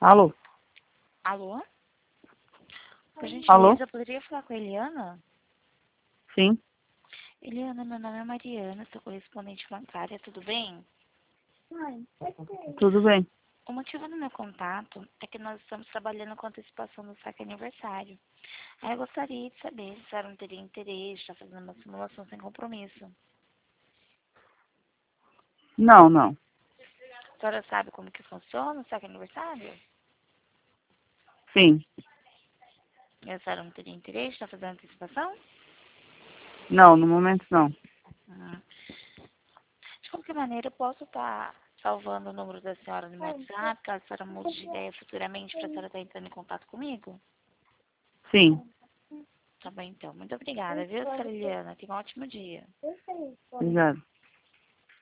Alô? Alô? Por Alô? gentileza, eu poderia falar com a Eliana? Sim, Eliana, meu nome é Mariana, sou correspondente bancária, tudo bem? tudo bem. O motivo do meu contato é que nós estamos trabalhando com antecipação do saque aniversário. Aí eu gostaria de saber se a senhora não teria interesse, está fazendo uma simulação sem compromisso. Não. A senhora sabe como que funciona o saque aniversário? Sim. E a senhora não teria interesse, está fazendo antecipação? Não, no momento não. Ah. De qualquer maneira, eu posso estar salvando o número da senhora no meu WhatsApp, caso a senhora mude de ideia futuramente para a senhora estar entrando em contato comigo? Sim. Tá bem, então. Muito obrigada, viu, senhora Eliana? Tenha um ótimo dia. Obrigada.